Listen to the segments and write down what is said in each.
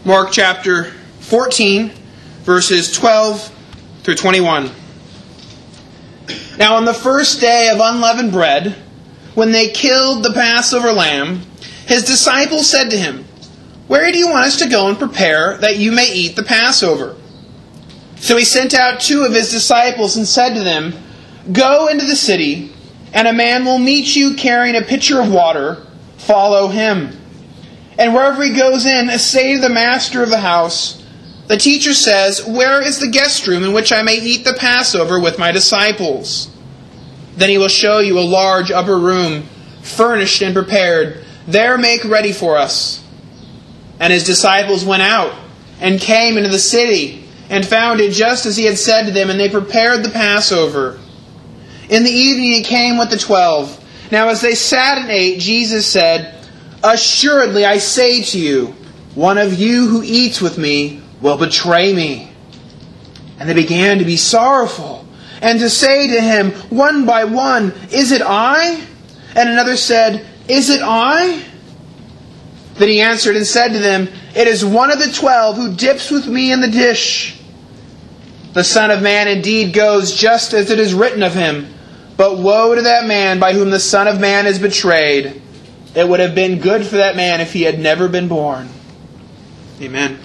Mark chapter 14, verses 12 through 21. Now on the first day of unleavened bread, when they killed the Passover lamb, his disciples said to him, "Where do you want us to go and prepare that you may eat the Passover?" So he sent out 2 of his disciples and said to them, "Go into the city, and a man will meet you carrying a pitcher of water. Follow him. And wherever he goes in, say to the master of the house, 'The teacher says, where is the guest room in which I may eat the Passover with my disciples?' Then he will show you a large upper room, furnished and prepared. There make ready for us." And his disciples went out and came into the city and found it just as he had said to them, and they prepared the Passover. In the evening he came with the 12. Now as they sat and ate, Jesus said, "Assuredly I say to you, one of you who eats with me will betray me." And they began to be sorrowful, and to say to him one by one, "Is it I?" And another said, "Is it I?" Then he answered and said to them, "It is one of the 12 who dips with me in the dish. The Son of Man indeed goes just as it is written of him, but woe to that man by whom the Son of Man is betrayed. It would have been good for that man if he had never been born." Amen.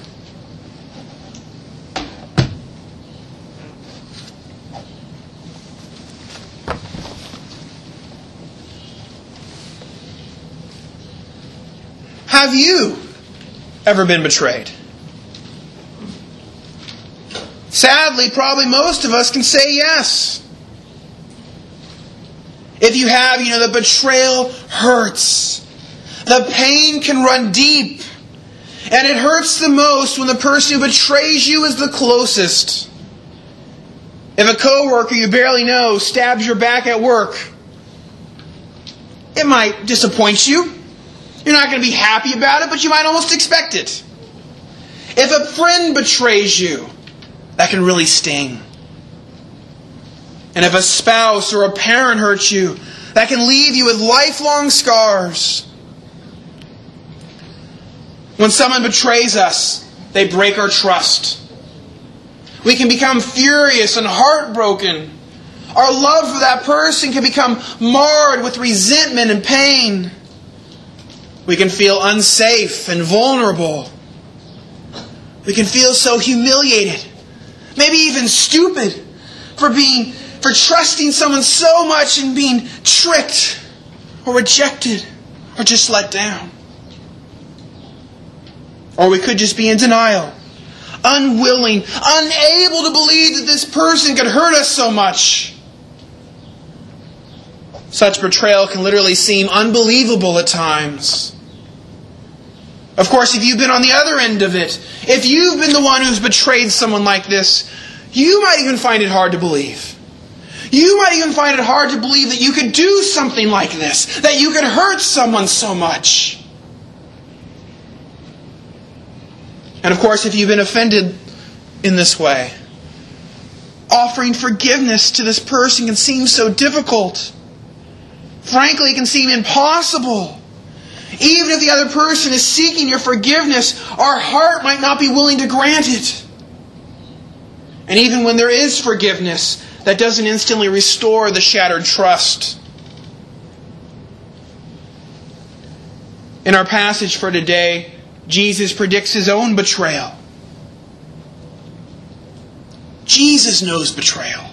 Have you ever been betrayed? Sadly, probably most of us can say yes. If you have, the betrayal hurts. The pain can run deep. And it hurts the most when the person who betrays you is the closest. If a coworker you barely know stabs your back at work, it might disappoint you. You're not going to be happy about it, but you might almost expect it. If a friend betrays you, that can really sting. And if a spouse or a parent hurts you, that can leave you with lifelong scars. When someone betrays us, they break our trust. We can become furious and heartbroken. Our love for that person can become marred with resentment and pain. We can feel unsafe and vulnerable. We can feel so humiliated, maybe even stupid, for trusting someone so much and being tricked or rejected or just let down. Or we could just be in denial, unwilling, unable to believe that this person could hurt us so much. Such betrayal can literally seem unbelievable at times. Of course, if you've been on the other end of it, if you've been the one who's betrayed someone like this, you might even find it hard to believe. You might even find it hard to believe that you could do something like this, that you could hurt someone so much. And of course, if you've been offended in this way, offering forgiveness to this person can seem so difficult. Frankly, it can seem impossible. Even if the other person is seeking your forgiveness, our heart might not be willing to grant it. And even when there is forgiveness, that doesn't instantly restore the shattered trust. In our passage for today, Jesus predicts His own betrayal. Jesus knows betrayal.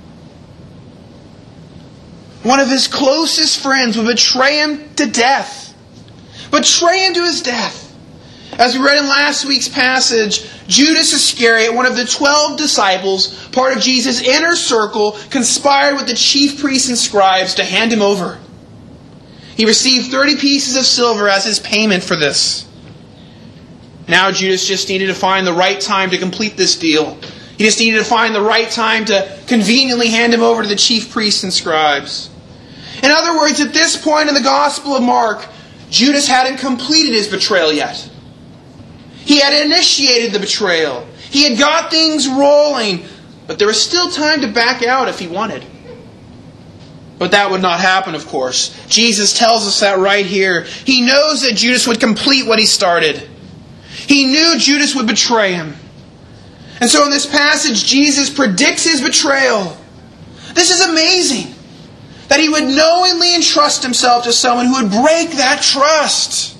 One of His closest friends would betray Him to death. Betray Him to His death. As we read in last week's passage, Judas Iscariot, one of the 12 disciples, part of Jesus' inner circle, conspired with the chief priests and scribes to hand Him over. He received 30 pieces of silver as his payment for this. Now Judas just needed to find the right time to complete this deal. He just needed to find the right time to conveniently hand Him over to the chief priests and scribes. In other words, at this point in the Gospel of Mark, Judas hadn't completed his betrayal yet. He had initiated the betrayal. He had got things rolling, but there was still time to back out if he wanted. But that would not happen, of course. Jesus tells us that right here. He knows that Judas would complete what he started. He knew Judas would betray him. And so in this passage, Jesus predicts his betrayal. This is amazing. That he would knowingly entrust himself to someone who would break that trust.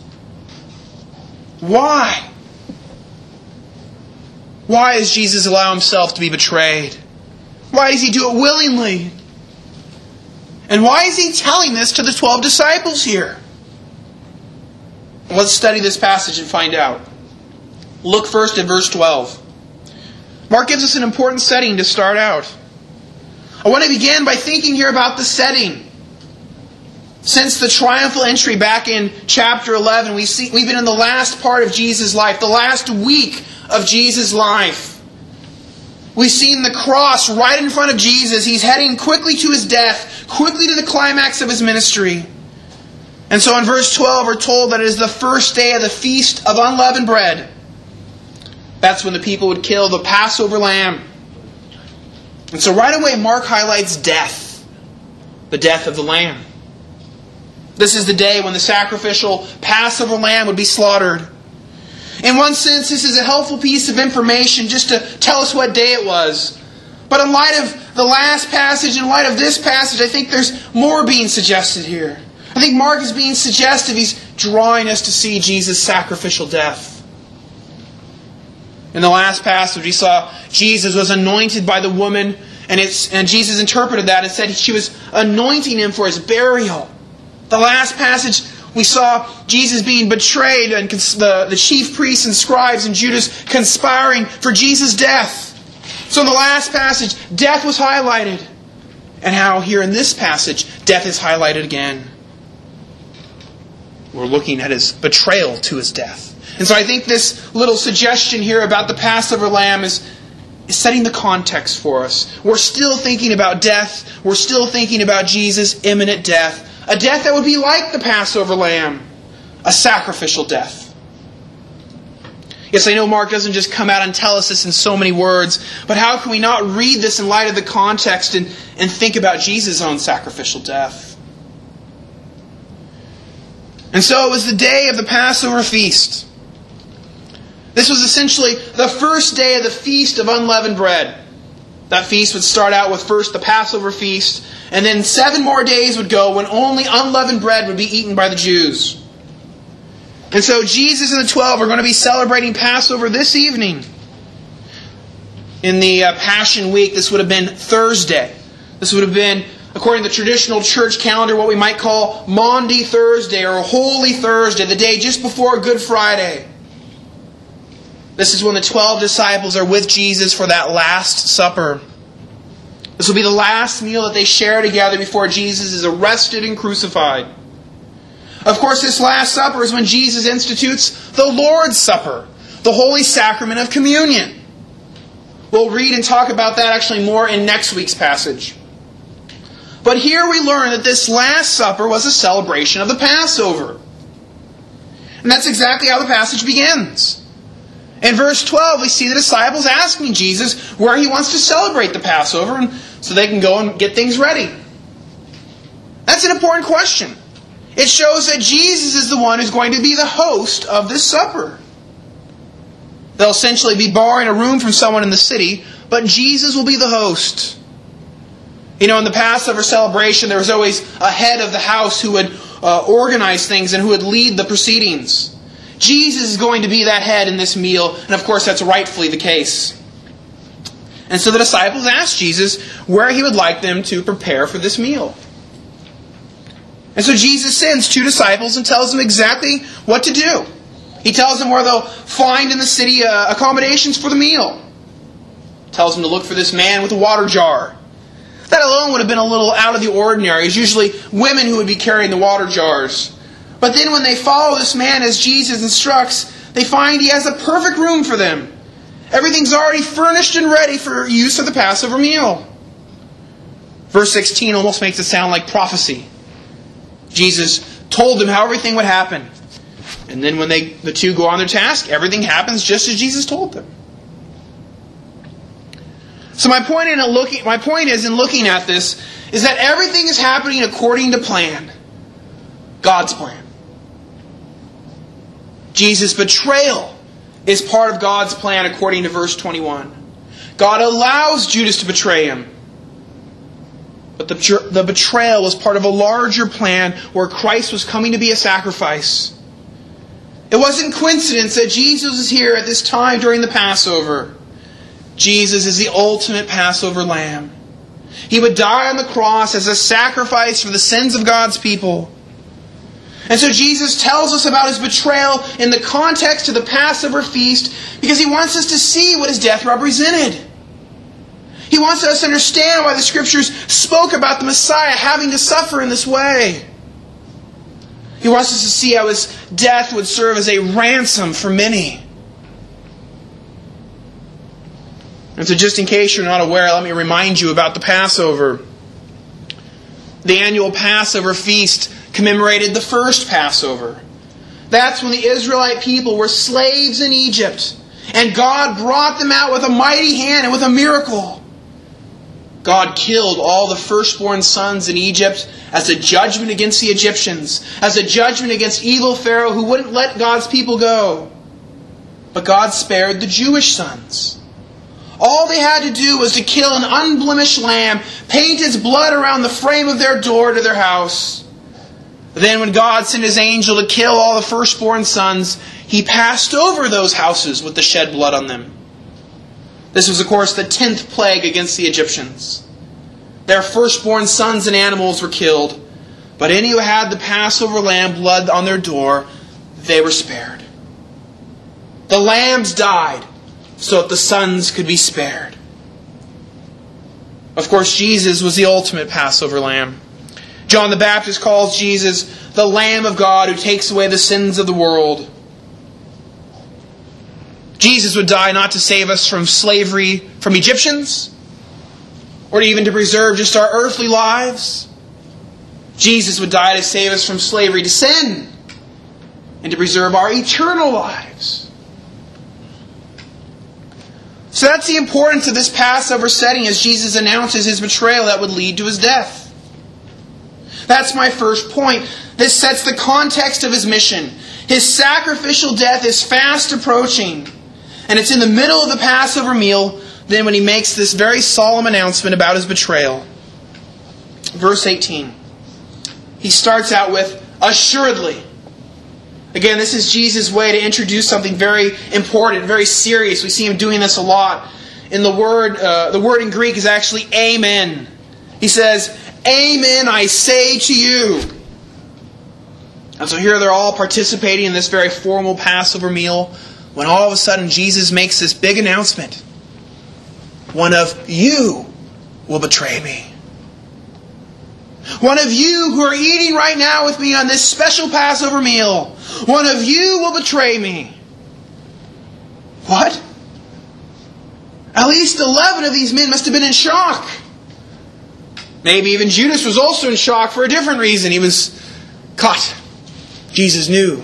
Why? Why does Jesus allow himself to be betrayed? Why does he do it willingly? And why is he telling this to the 12 disciples here? Let's study this passage and find out. Look first at verse 12. Mark gives us an important setting to start out. I want to begin by thinking here about the setting. Since the triumphal entry back in chapter 11, we've been in the last part of Jesus' life, the last week of Jesus' life. We've seen the cross right in front of Jesus. He's heading quickly to his death, quickly to the climax of his ministry. And so in verse 12 we're told that it is the first day of the Feast of Unleavened Bread. That's when the people would kill the Passover lamb. And so right away Mark highlights death. The death of the lamb. This is the day when the sacrificial Passover lamb would be slaughtered. In one sense, this is a helpful piece of information just to tell us what day it was. But in light of the last passage, in light of this passage, I think there's more being suggested here. I think Mark is being suggestive. He's drawing us to see Jesus' sacrificial death. In the last passage, we saw Jesus was anointed by the woman, and Jesus interpreted that and said she was anointing him for his burial. The last passage, we saw Jesus being betrayed, and the chief priests and scribes and Judas conspiring for Jesus' death. So in the last passage, death was highlighted. And how here in this passage, death is highlighted again. We're looking at his betrayal to his death. And so I think this little suggestion here about the Passover lamb is setting the context for us. We're still thinking about death. We're still thinking about Jesus' imminent death. A death that would be like the Passover lamb. A sacrificial death. Yes, I know Mark doesn't just come out and tell us this in so many words, but how can we not read this in light of the context and think about Jesus' own sacrificial death? And so it was the day of the Passover feast. This was essentially the first day of the Feast of Unleavened Bread. That feast would start out with first the Passover feast, and then 7 more days would go when only unleavened bread would be eaten by the Jews. And so Jesus and the 12 are going to be celebrating Passover this evening. In the Passion Week, this would have been Thursday. This would have been, according to the traditional church calendar, what we might call Maundy Thursday or Holy Thursday, the day just before Good Friday. This is when the 12 disciples are with Jesus for that Last Supper. This will be the last meal that they share together before Jesus is arrested and crucified. Of course, this Last Supper is when Jesus institutes the Lord's Supper, the Holy Sacrament of Communion. We'll read and talk about that actually more in next week's passage. But here we learn that this Last Supper was a celebration of the Passover. And that's exactly how the passage begins. In verse 12, we see the disciples asking Jesus where he wants to celebrate the Passover, and so they can go and get things ready. That's an important question. It shows that Jesus is the one who's going to be the host of this supper. They'll essentially be borrowing a room from someone in the city, but Jesus will be the host. You know, in the Passover celebration, there was always a head of the house who would organize things and who would lead the proceedings. Jesus is going to be that head in this meal, and of course that's rightfully the case. And so the disciples asked Jesus where he would like them to prepare for this meal. And so Jesus sends 2 disciples and tells them exactly what to do. He tells them where they'll find in the city accommodations for the meal. He tells them to look for this man with a water jar. That alone would have been a little out of the ordinary. It's usually women who would be carrying the water jars. But then when they follow this man as Jesus instructs, they find he has a perfect room for them. Everything's already furnished and ready for use of the Passover meal. Verse 16 almost makes it sound like prophecy. Jesus told them how everything would happen. And then when the 2 go on their task, everything happens just as Jesus told them. So my point is in looking at this is that everything is happening according to plan. God's plan. Jesus' betrayal is part of God's plan according to verse 21. God allows Judas to betray him. But the betrayal was part of a larger plan where Christ was coming to be a sacrifice. It wasn't coincidence that Jesus is here at this time during the Passover. Jesus is the ultimate Passover lamb. He would die on the cross as a sacrifice for the sins of God's people. And so Jesus tells us about His betrayal in the context of the Passover feast because He wants us to see what His death represented. He wants us to understand why the Scriptures spoke about the Messiah having to suffer in this way. He wants us to see how His death would serve as a ransom for many. And so just in case you're not aware, let me remind you about the Passover. The annual Passover feast commemorated the first Passover. That's when the Israelite people were slaves in Egypt. And God brought them out with a mighty hand and with a miracle. God killed all the firstborn sons in Egypt as a judgment against the Egyptians, as a judgment against evil Pharaoh who wouldn't let God's people go. But God spared the Jewish sons. All they had to do was to kill an unblemished lamb, paint its blood around the frame of their door to their house. Then when God sent His angel to kill all the firstborn sons, He passed over those houses with the shed blood on them. This was, of course, the 10th plague against the Egyptians. Their firstborn sons and animals were killed, but any who had the Passover lamb blood on their door, they were spared. The lambs died so that the sons could be spared. Of course, Jesus was the ultimate Passover lamb. John the Baptist calls Jesus the Lamb of God who takes away the sins of the world. Jesus would die not to save us from slavery from Egyptians, or even to preserve just our earthly lives. Jesus would die to save us from slavery to sin, and to preserve our eternal lives. So that's the importance of this Passover setting as Jesus announces His betrayal that would lead to His death. That's my first point. This sets the context of His mission. His sacrificial death is fast approaching. And it's in the middle of the Passover meal then when He makes this very solemn announcement about His betrayal. Verse 18. He starts out with, assuredly. Again, this is Jesus' way to introduce something very important, very serious. We see Him doing this a lot. In the word in Greek is actually amen. He says, amen, I say to you. And so here they're all participating in this very formal Passover meal when all of a sudden Jesus makes this big announcement. One of you will betray me. One of you who are eating right now with me on this special Passover meal, one of you will betray me. What? At least 11 of these men must have been in shock. Maybe even Judas was also in shock for a different reason. He was caught. Jesus knew.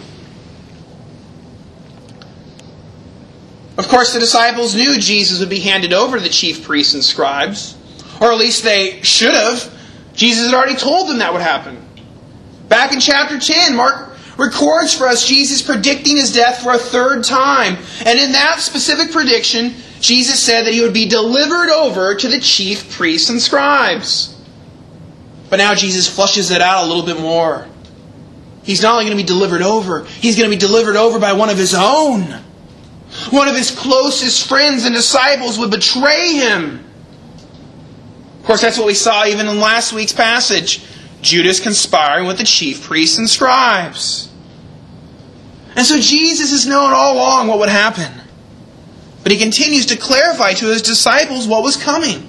Of course, the disciples knew Jesus would be handed over to the chief priests and scribes. Or at least they should have. Jesus had already told them that would happen. Back in chapter 10, Mark records for us Jesus predicting His death for a third time. And in that specific prediction, Jesus said that He would be delivered over to the chief priests and scribes. But now Jesus flushes it out a little bit more. He's not only going to be delivered over, He's going to be delivered over by one of His own. One of His closest friends and disciples would betray Him. Of course, that's what we saw even in last week's passage. Judas conspiring with the chief priests and scribes. And so Jesus has known all along what would happen. But He continues to clarify to His disciples what was coming.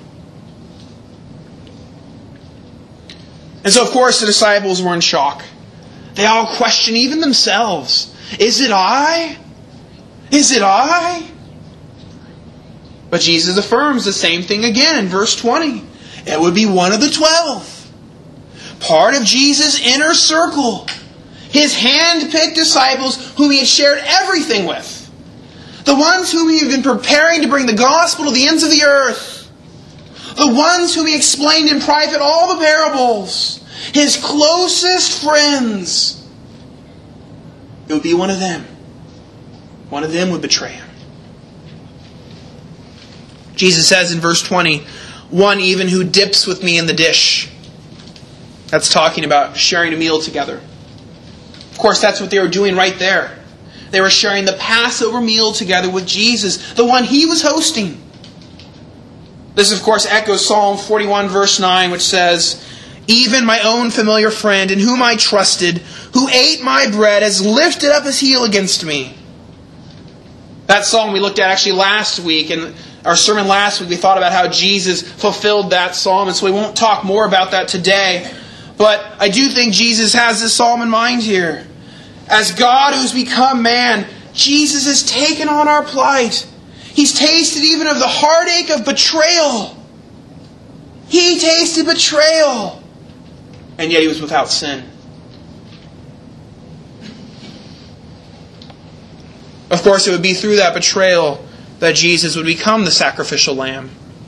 And so, of course, the disciples were in shock. They all question even themselves. Is it I? Is it I? But Jesus affirms the same thing again in verse 20. It would be one of the 12. Part of Jesus' inner circle. His hand-picked disciples whom He had shared everything with. The ones whom He had been preparing to bring the gospel to the ends of the earth. The ones whom He explained in private all the parables. His closest friends. It would be one of them. One of them would betray him. Jesus says in verse 20, one even who dips with me in the dish. That's talking about sharing a meal together. Of course, that's what they were doing right there. They were sharing the Passover meal together with Jesus, the one he was hosting. This, of course, echoes Psalm 41, verse 9, which says, even my own familiar friend in whom I trusted, who ate my bread, has lifted up his heel against me. That psalm we looked at actually last week, in our sermon last week, we thought about how Jesus fulfilled that psalm, and so we won't talk more about that today. But I do think Jesus has this psalm in mind here. As God who's become man, Jesus has taken on our plight. He's tasted even of the heartache of betrayal. He tasted betrayal. And yet he was without sin. Of course, it would be through that betrayal that Jesus would become the sacrificial lamb.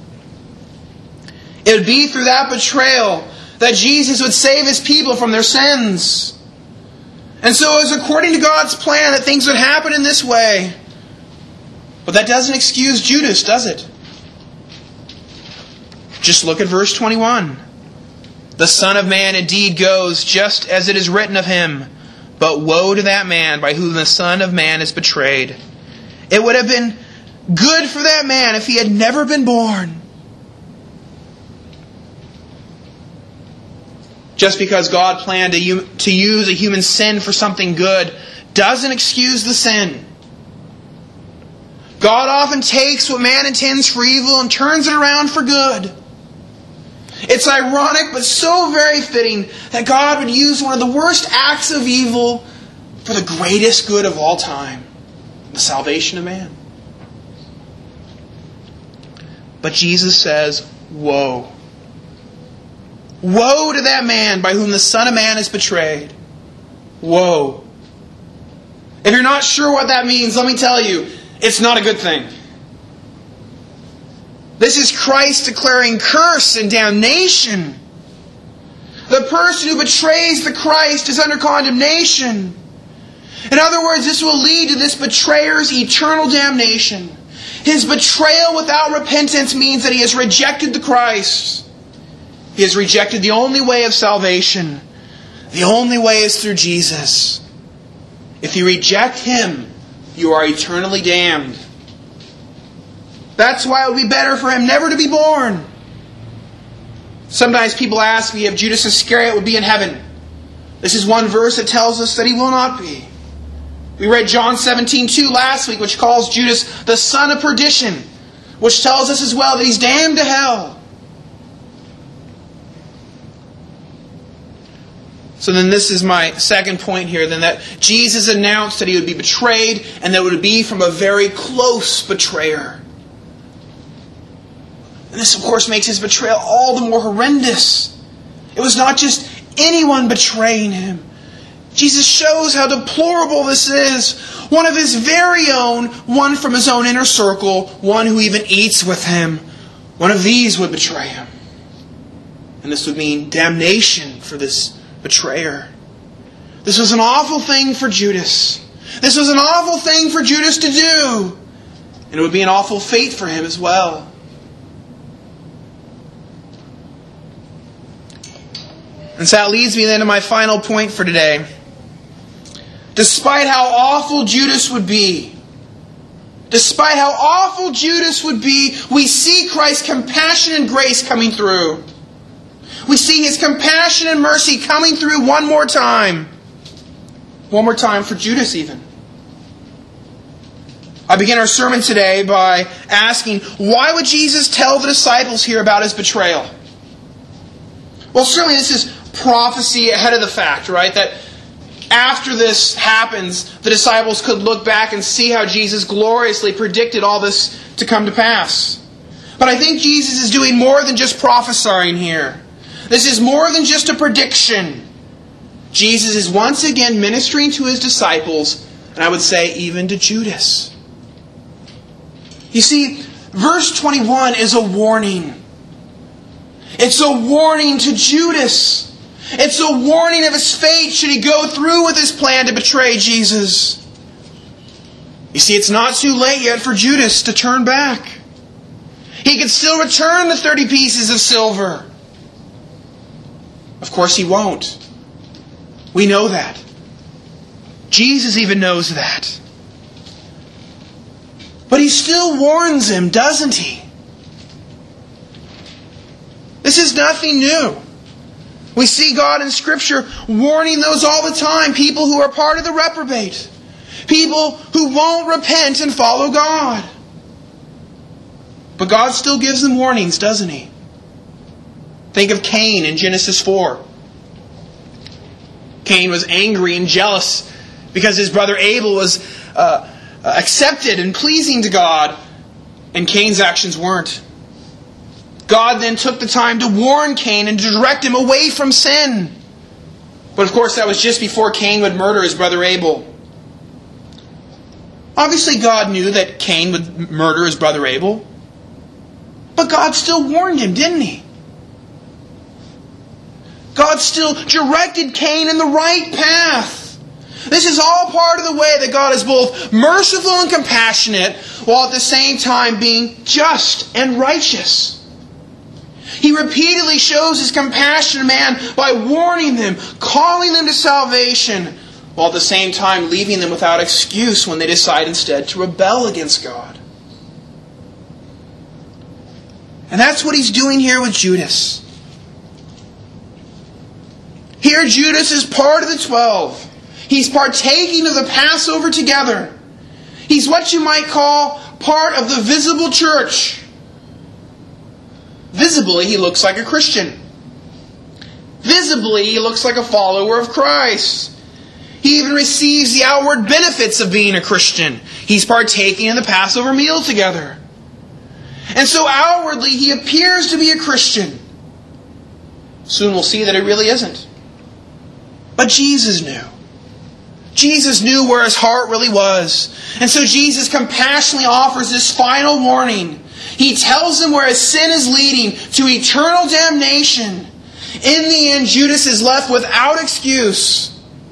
It would be through that betrayal that Jesus would save his people from their sins. And so it was according to God's plan that things would happen in this way. But that doesn't excuse Judas, does it? Just look at verse 21. The Son of Man indeed goes just as it is written of him. But woe to that man by whom the Son of Man is betrayed. It would have been good for that man if he had never been born. Just because God planned to use a human sin for something good doesn't excuse the sin. God often takes what man intends for evil and turns it around for good. It's ironic but so very fitting that God would use one of the worst acts of evil for the greatest good of all time, the salvation of man. But Jesus says, woe. Woe to that man by whom the Son of Man is betrayed. Woe. If you're not sure what that means, let me tell you, it's not a good thing. This is Christ declaring curse and damnation. The person who betrays the Christ is under condemnation. In other words, this will lead to this betrayer's eternal damnation. His betrayal without repentance means that he has rejected the Christ. He has rejected the only way of salvation. The only way is through Jesus. If you reject him, you are eternally damned. That's why it would be better for him never to be born. Sometimes people ask me if Judas Iscariot would be in heaven. This is one verse that tells us that he will not be. We read John 17:2 last week, which calls Judas the son of perdition, which tells us as well that he's damned to hell. So then this is my second point here, then, that Jesus announced that he would be betrayed, and that it would be from a very close betrayer. And this, of course, makes his betrayal all the more horrendous. It was not just anyone betraying him. Jesus shows how deplorable this is. One of his very own, one from his own inner circle, one who even eats with him. One of these would betray him. And this would mean damnation for this betrayer. This was an awful thing for Judas. This was an awful thing for Judas to do. And it would be an awful fate for him as well. And so that leads me then to my final point for today. Despite how awful Judas would be, we see Christ's compassion and grace coming through. We see his compassion and mercy coming through one more time. One more time for Judas even. I begin our sermon today by asking, why would Jesus tell the disciples here about his betrayal? Well, certainly this is prophecy ahead of the fact, right? That after this happens, the disciples could look back and see how Jesus gloriously predicted all this to come to pass. But I think Jesus is doing more than just prophesying here. This is more than just a prediction. Jesus is once again ministering to his disciples, and I would say even to Judas. You see, verse 21 is a warning. It's a warning to Judas. It's a warning of his fate should he go through with his plan to betray Jesus. You see, it's not too late yet for Judas to turn back. He could still return the 30 pieces of silver. Of course he won't. We know that. Jesus even knows that. But he still warns him, doesn't he? This is nothing new. We see God in Scripture warning those all the time, people who are part of the reprobate. People who won't repent and follow God. But God still gives them warnings, doesn't He? Think of Cain in Genesis 4. Cain was angry and jealous because his brother Abel was accepted and pleasing to God, and Cain's actions weren't. God then took the time to warn Cain and to direct him away from sin. But of course that was just before Cain would murder his brother Abel. Obviously God knew that Cain would murder his brother Abel. But God still warned him, didn't He? God still directed Cain in the right path. This is all part of the way that God is both merciful and compassionate, while at the same time being just and righteous. He repeatedly shows His compassion to man by warning them, calling them to salvation, while at the same time leaving them without excuse when they decide instead to rebel against God. And that's what He's doing here with Judas. Here Judas is part of the 12. He's partaking of the Passover together. He's what you might call part of the visible church. Visibly, he looks like a Christian. Visibly, he looks like a follower of Christ. He even receives the outward benefits of being a Christian. He's partaking in the Passover meal together. And so outwardly, he appears to be a Christian. Soon we'll see that he really isn't. But Jesus knew. Jesus knew where his heart really was. And so Jesus compassionately offers this final warning. He tells him where his sin is leading to eternal damnation. In the end, Judas is left without excuse.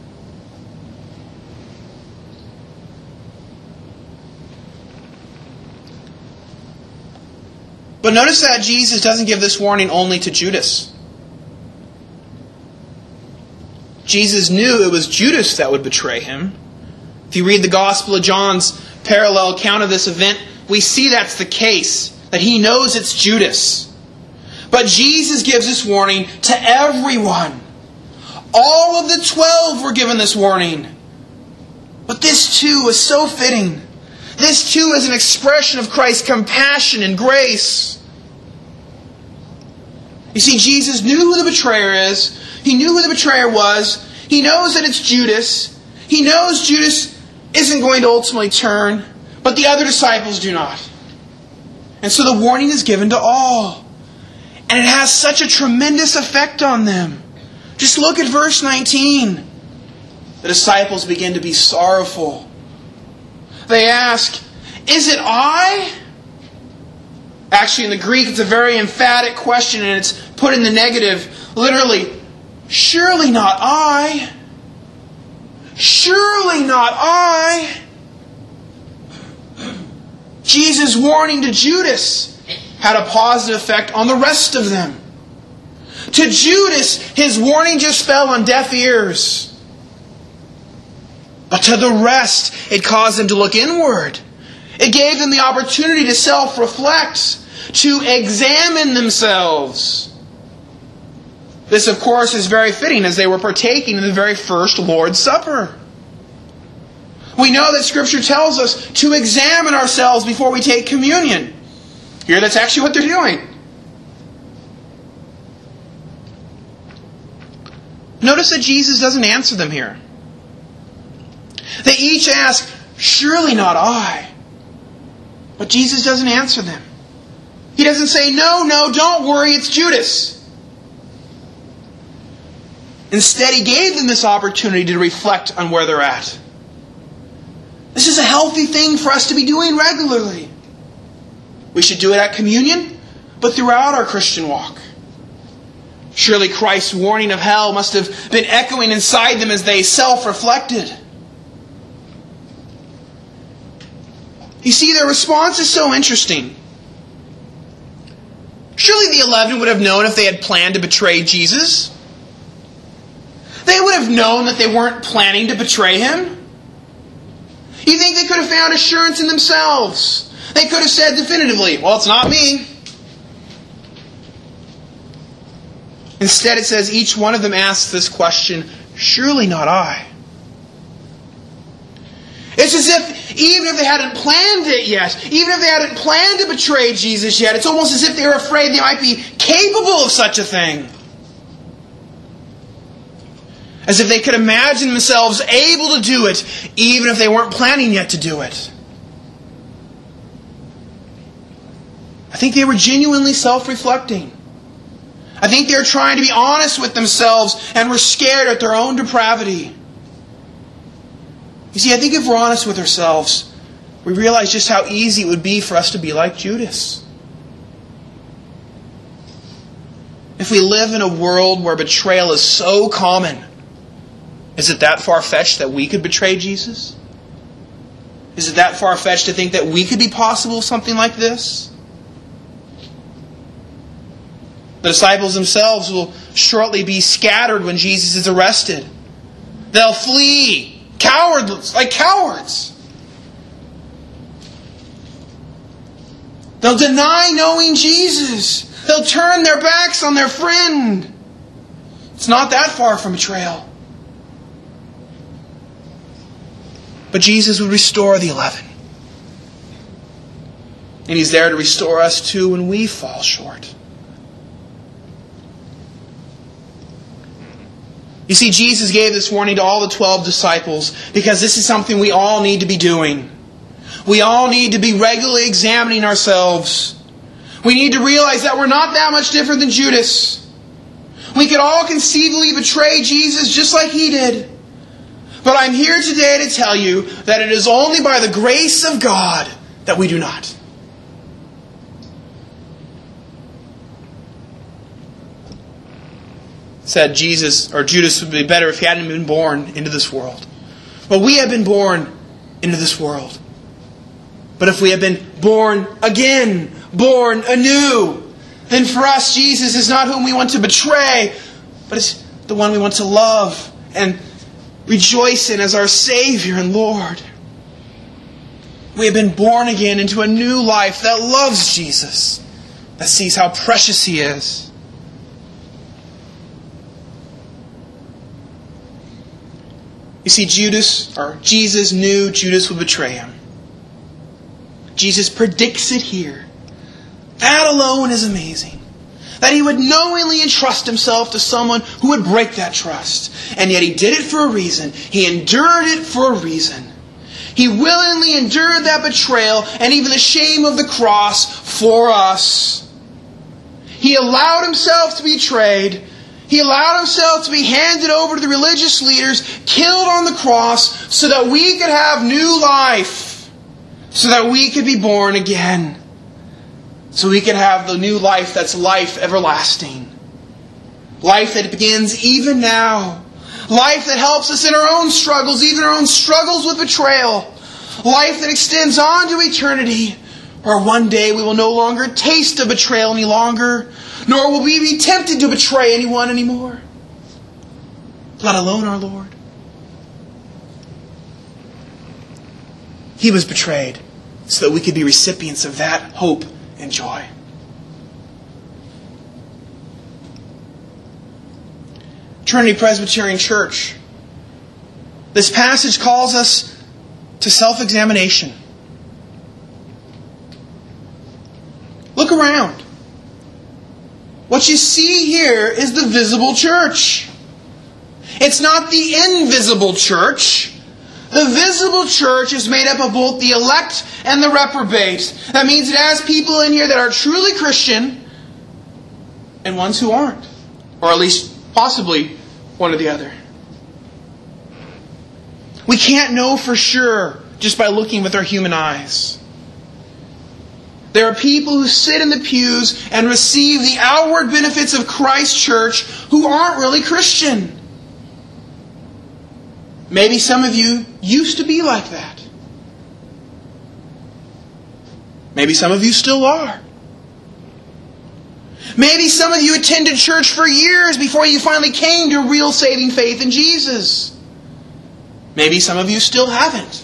But notice that Jesus doesn't give this warning only to Judas. Jesus knew it was Judas that would betray Him. If you read the Gospel of John's parallel account of this event, we see that's the case. That He knows it's Judas. But Jesus gives this warning to everyone. All of the 12 were given this warning. But this too is so fitting. This too is an expression of Christ's compassion and grace. You see, Jesus knew who the betrayer is. He knew who the betrayer was. He knows that it's Judas. He knows Judas isn't going to ultimately turn, but the other disciples do not. And so the warning is given to all. And it has such a tremendous effect on them. Just look at verse 19. The disciples begin to be sorrowful. They ask, "Is it I?" Actually, in the Greek, it's a very emphatic question, and it's put in the negative. Literally, "Surely not I. Surely not I." Jesus' warning to Judas had a positive effect on the rest of them. To Judas, his warning just fell on deaf ears. But to the rest, it caused them to look inward. It gave them the opportunity to self-reflect, to examine themselves. This, of course, is very fitting as they were partaking in the very first Lord's Supper. We know that Scripture tells us to examine ourselves before we take communion. Here, that's actually what they're doing. Notice that Jesus doesn't answer them here. They each ask, "Surely not I." But Jesus doesn't answer them. He doesn't say, no, don't worry, it's Judas. Instead, He gave them this opportunity to reflect on where they're at. This is a healthy thing for us to be doing regularly. We should do it at communion, but throughout our Christian walk. Surely Christ's warning of hell must have been echoing inside them as they self-reflected. You see, their response is so interesting. Surely the 11 would have known if they had planned to betray Jesus. They would have known that they weren't planning to betray Him. You think they could have found assurance in themselves? They could have said definitively, well, it's not me. Instead, it says each one of them asks this question, surely not I. It's as if, even if they hadn't planned it yet, even if they hadn't planned to betray Jesus yet, it's almost as if they were afraid they might be capable of such a thing. As if they could imagine themselves able to do it, even if they weren't planning yet to do it. I think they were genuinely self-reflecting. I think they were trying to be honest with themselves and were scared at their own depravity. You see, I think if we're honest with ourselves, we realize just how easy it would be for us to be like Judas. If we live in a world where betrayal is so common, is it that far-fetched that we could betray Jesus? Is it that far-fetched to think that we could be possible of something like this? The disciples themselves will shortly be scattered when Jesus is arrested. They'll flee, like cowards. They'll deny knowing Jesus. They'll turn their backs on their friend. It's not that far from betrayal. But Jesus would restore the 11. And He's there to restore us too when we fall short. You see, Jesus gave this warning to all the 12 disciples because this is something we all need to be doing. We all need to be regularly examining ourselves. We need to realize that we're not that much different than Judas. We could all conceivably betray Jesus just like he did. But I'm here today to tell you that it is only by the grace of God that we do not. Said Judas would be better if he hadn't been born into this world. But we have been born into this world. But if we have been born again, born anew, then for us Jesus is not whom we want to betray, but it's the one we want to love and rejoice in as our Savior and Lord. We have been born again into a new life that loves Jesus, that sees how precious He is. You see, Jesus knew Judas would betray Him. Jesus predicts it here. That alone is amazing. That He would knowingly entrust Himself to someone who would break that trust. And yet He did it for a reason. He endured it for a reason. He willingly endured that betrayal and even the shame of the cross for us. He allowed Himself to be betrayed. He allowed Himself to be handed over to the religious leaders, killed on the cross, so that we could have new life. So that we could be born again. So we could have the new life that's life everlasting. Life that begins even now. Life that helps us in our own struggles, even our own struggles with betrayal. Life that extends on to eternity, where one day we will no longer taste of betrayal any longer, nor will we be tempted to betray anyone anymore, let alone our Lord. He was betrayed so that we could be recipients of that hope and joy. Trinity Presbyterian Church. This passage calls us to self-examination. Look around. What you see here is the visible church. It's not the invisible church. The visible church is made up of both the elect and the reprobate. That means it has people in here that are truly Christian and ones who aren't. Or at least possibly one or the other. We can't know for sure just by looking with our human eyes. There are people who sit in the pews and receive the outward benefits of Christ's church who aren't really Christian. Maybe some of you used to be like that. Maybe some of you still are. Maybe some of you attended church for years before you finally came to real saving faith in Jesus. Maybe some of you still haven't.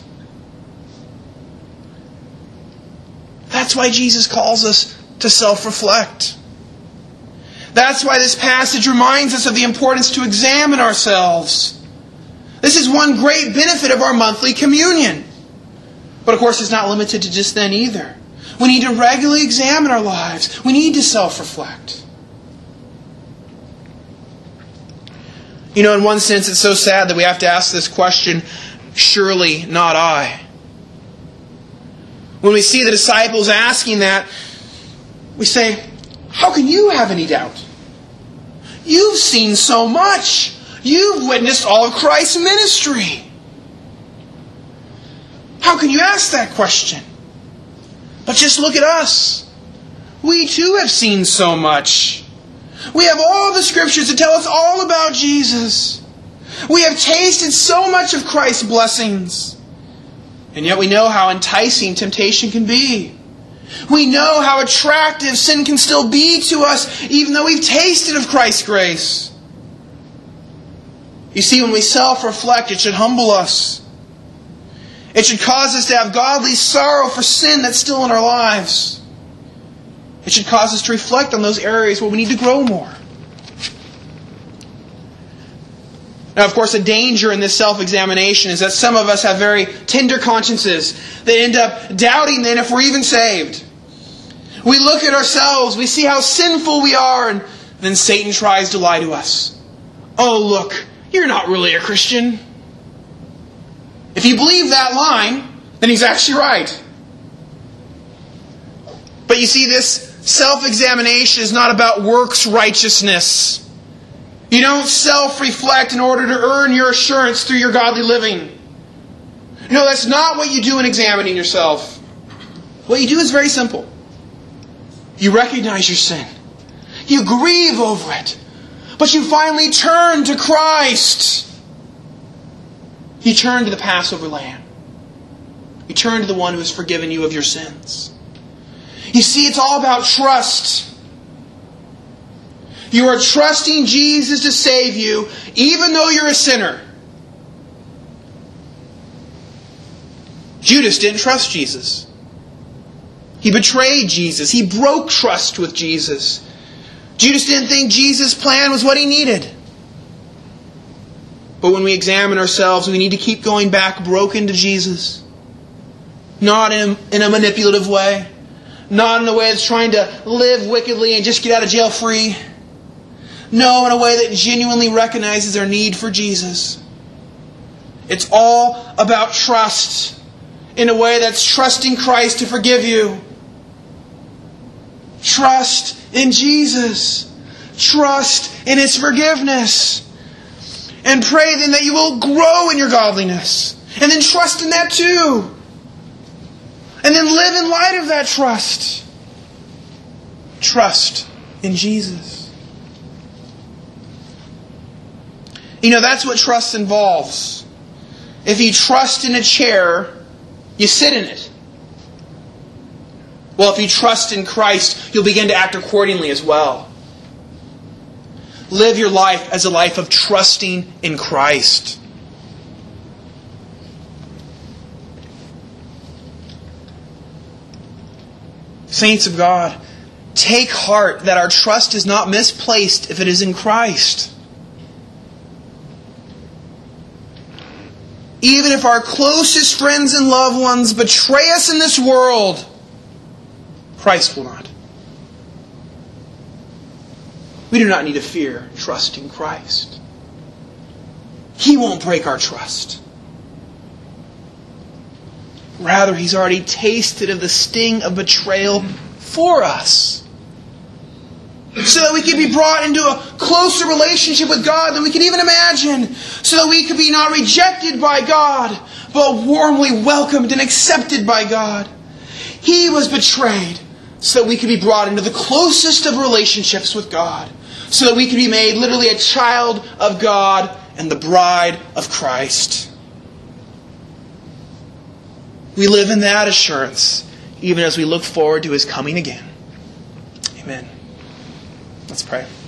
That's why Jesus calls us to self-reflect. That's why this passage reminds us of the importance to examine ourselves. This is one great benefit of our monthly communion. But of course, it's not limited to just then either. We need to regularly examine our lives. We need to self-reflect. You know, in one sense, it's so sad that we have to ask this question, surely not I. When we see the disciples asking that, we say, how can you have any doubt? You've seen so much. You've witnessed all of Christ's ministry. How can you ask that question? But just look at us. We too have seen so much. We have all the Scriptures that tell us all about Jesus. We have tasted so much of Christ's blessings. And yet we know how enticing temptation can be. We know how attractive sin can still be to us, even though we've tasted of Christ's grace. You see, when we self-reflect, it should humble us. It should cause us to have godly sorrow for sin that's still in our lives. It should cause us to reflect on those areas where we need to grow more. Now, of course, a danger in this self-examination is that some of us have very tender consciences that end up doubting then if we're even saved. We look at ourselves, we see how sinful we are, and then Satan tries to lie to us. Oh, look, you're not really a Christian. If you believe that line, then he's actually right. But you see, this self-examination is not about works righteousness. You don't self-reflect in order to earn your assurance through your godly living. No, that's not what you do in examining yourself. What you do is very simple. You recognize your sin. You grieve over it. But you finally turn to Christ. You turn to the Passover Lamb. You turn to the one who has forgiven you of your sins. You see, it's all about trust. You are trusting Jesus to save you, even though you're a sinner. Judas didn't trust Jesus. He betrayed Jesus. He broke trust with Jesus. Judas didn't think Jesus' plan was what he needed. But when we examine ourselves, we need to keep going back broken to Jesus. Not in a manipulative way. Not in a way that's trying to live wickedly and just get out of jail free. No, in a way that genuinely recognizes our need for Jesus. It's all about trust. In a way that's trusting Christ to forgive you. Trust in Jesus. Trust in His forgiveness. And pray then that you will grow in your godliness. And then trust in that too. And then live in light of that trust. Trust in Jesus. You know, that's what trust involves. If you trust in a chair, you sit in it. Well, if you trust in Christ, you'll begin to act accordingly as well. Live your life as a life of trusting in Christ. Saints of God, take heart that our trust is not misplaced if it is in Christ. Even if our closest friends and loved ones betray us in this world, Christ will not. We do not need to fear trusting Christ. He won't break our trust. Rather, He's already tasted of the sting of betrayal for us. So that we can be brought into a closer relationship with God than we can even imagine. So that we could be not rejected by God, but warmly welcomed and accepted by God. He was betrayed so that we could be brought into the closest of relationships with God. So that we could be made literally a child of God and the bride of Christ. We live in that assurance, even as we look forward to his coming again. Amen. Let's pray.